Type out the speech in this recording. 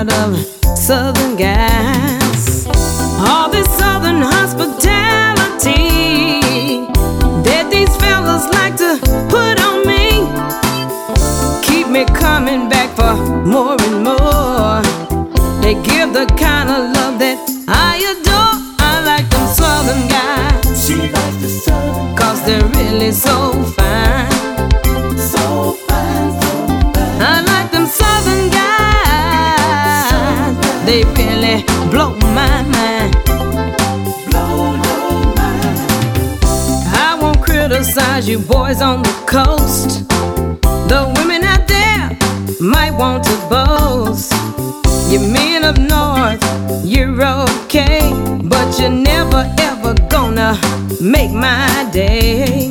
lot of southern guys. All this southern hospitality that these fellas like to put on me keep me coming back for more and more. They give the kind of love that I adore. I like them southern guys. She likes the southern, cause they're really so fine. so fine, so fine. I like them southern guys. They really blow my mind. Blow your mind. I won't criticize you boys on the coast. The women out there might want to boast. You men up north, you're okay, but you're never ever gonna make my day.